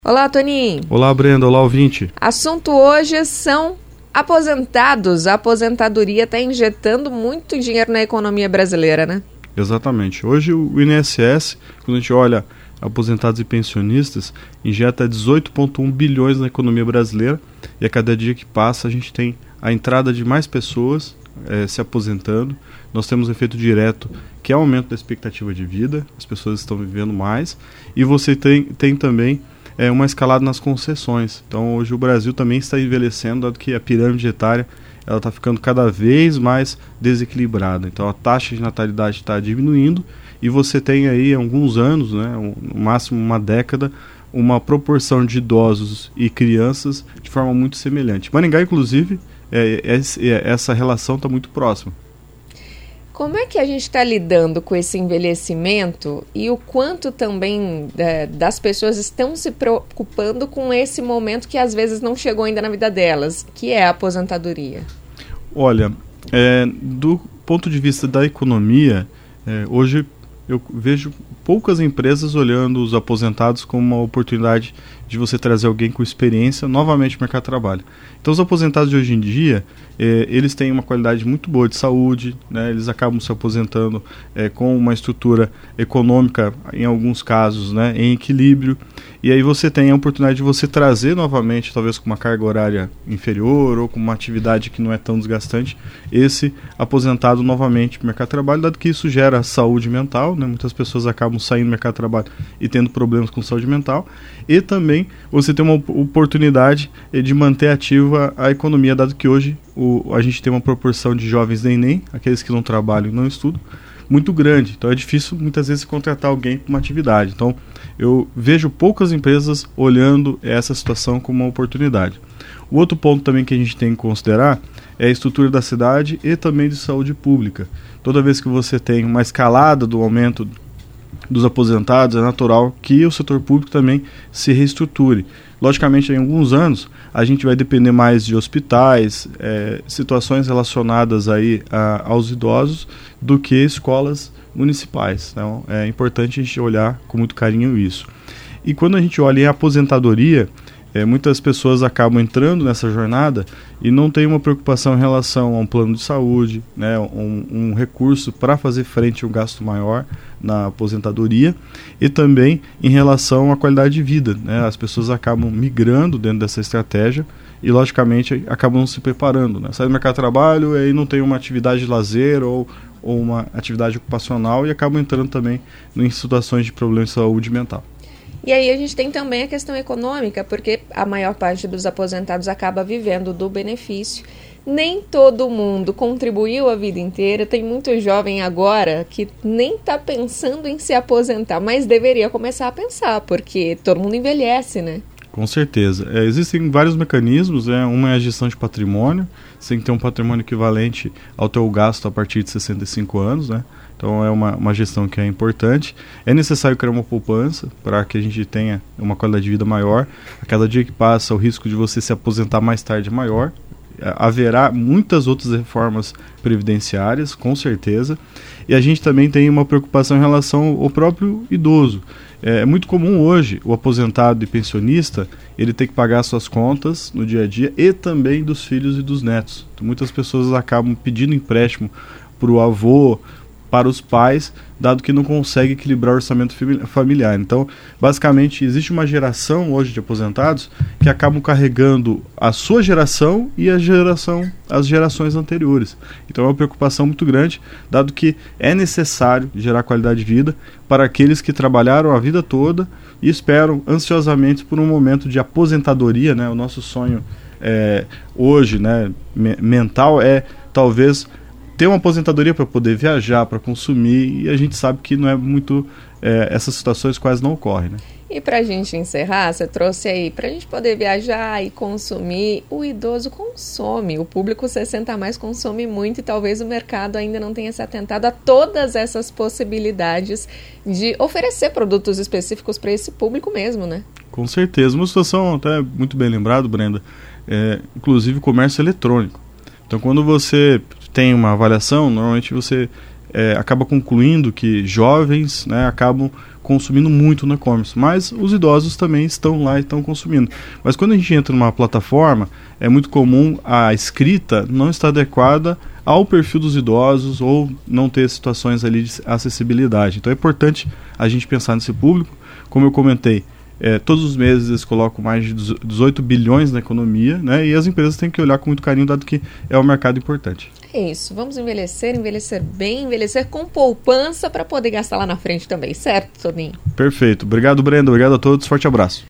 Olá, Toninho. Olá, Brenda. Olá, ouvinte. Assunto hoje são aposentados. A aposentadoria está injetando muito dinheiro na economia brasileira, né? Exatamente. Hoje o INSS, quando a gente olha aposentados e pensionistas, injeta 18,1 bilhões na economia brasileira, e a cada dia que passa a gente tem a entrada de mais pessoas se aposentando. Nós temos um efeito direto, que é o aumento da expectativa de vida, as pessoas estão vivendo mais, e você tem também uma escalada nas concessões. Então hoje o Brasil também está envelhecendo, dado que a pirâmide etária ela está ficando cada vez mais desequilibrada. Então a taxa de natalidade está diminuindo e você tem aí há alguns anos, no máximo uma década, uma proporção de idosos e crianças de forma muito semelhante. Maringá, inclusive, essa relação está muito próxima. Como é que a gente está lidando com esse envelhecimento e o quanto também das pessoas estão se preocupando com esse momento que às vezes não chegou ainda na vida delas, que é a aposentadoria? Olha, do ponto de vista da economia, hoje eu vejo poucas empresas olhando os aposentados como uma oportunidade de você trazer alguém com experiência novamente no mercado de trabalho. Então os aposentados de hoje em dia, eles têm uma qualidade muito boa de saúde, né? Eles acabam se aposentando com uma estrutura econômica, em alguns casos, né, em equilíbrio, e aí você tem a oportunidade de você trazer novamente, talvez com uma carga horária inferior ou com uma atividade que não é tão desgastante, esse aposentado novamente para o mercado de trabalho, dado que isso gera saúde mental, né? Muitas pessoas acabam saindo do mercado de trabalho e tendo problemas com saúde mental, e também você tem uma oportunidade de manter ativa a economia, dado que hoje a gente tem uma proporção de jovens nem aqueles que não trabalham e não estudam, muito grande. Então é difícil muitas vezes contratar alguém para uma atividade. Então eu vejo poucas empresas olhando essa situação como uma oportunidade. O outro ponto também que a gente tem que considerar é a estrutura da cidade e também de saúde pública. Toda vez que você tem uma escalada do aumento dos aposentados, é natural que o setor público também se reestruture. Logicamente, em alguns anos, a gente vai depender mais de hospitais, situações relacionadas aí aos idosos, do que escolas municipais. Então, é importante a gente olhar com muito carinho isso. E quando a gente olha em aposentadoria, muitas pessoas acabam entrando nessa jornada e não tem uma preocupação em relação a um plano de saúde, né, um recurso para fazer frente a um gasto maior na aposentadoria, e também em relação à qualidade de vida, né? As pessoas acabam migrando dentro dessa estratégia e, logicamente, acabam se preparando, né? Sai do mercado de trabalho e aí não tem uma atividade de lazer ou uma atividade ocupacional e acabam entrando também em situações de problemas de saúde mental. E aí a gente tem também a questão econômica, porque a maior parte dos aposentados acaba vivendo do benefício. Nem todo mundo contribuiu a vida inteira. Tem muito jovem agora que nem está pensando em se aposentar, mas deveria começar a pensar, porque todo mundo envelhece, né? Com certeza. Existem vários mecanismos, uma é a gestão de patrimônio. Você tem que ter um patrimônio equivalente ao teu gasto a partir de 65 anos, né? Então é uma gestão que é importante. É necessário criar uma poupança para que a gente tenha uma qualidade de vida maior. A cada dia que passa, o risco de você se aposentar mais tarde é maior. Haverá muitas outras reformas previdenciárias, com certeza. E a gente também tem uma preocupação em relação ao próprio idoso. É muito comum hoje o aposentado e pensionista ele ter que pagar suas contas no dia a dia e também dos filhos e dos netos. Então, muitas pessoas acabam pedindo empréstimo para o avô, para os pais, dado que não consegue equilibrar o orçamento familiar. Então, basicamente, existe uma geração hoje de aposentados que acabam carregando a sua geração e as gerações anteriores. Então, é uma preocupação muito grande, dado que é necessário gerar qualidade de vida para aqueles que trabalharam a vida toda e esperam ansiosamente por um momento de aposentadoria, né? O nosso sonho hoje, né, mental é talvez ter uma aposentadoria para poder viajar, para consumir, e a gente sabe que não é muito, essas situações quase não ocorrem, né? E para a gente encerrar, você trouxe aí, para a gente poder viajar e consumir, o idoso consome, o público 60 a mais consome muito e talvez o mercado ainda não tenha se atentado a todas essas possibilidades de oferecer produtos específicos para esse público mesmo, né? Com certeza, uma situação até muito bem lembrado, Brenda, inclusive o comércio eletrônico. Então quando você tem uma avaliação, normalmente você acaba concluindo que jovens, né, acabam consumindo muito no e-commerce, mas os idosos também estão lá e estão consumindo. Mas quando a gente entra numa plataforma, é muito comum a escrita não estar adequada ao perfil dos idosos ou não ter situações ali de acessibilidade. Então é importante a gente pensar nesse público. Como eu comentei, todos os meses eles colocam mais de 18 bilhões na economia, né, e as empresas têm que olhar com muito carinho, dado que é um mercado importante. É isso, vamos envelhecer bem, envelhecer com poupança para poder gastar lá na frente também, certo, Toninho? Perfeito. Obrigado, Brenda. Obrigado a todos. Forte abraço.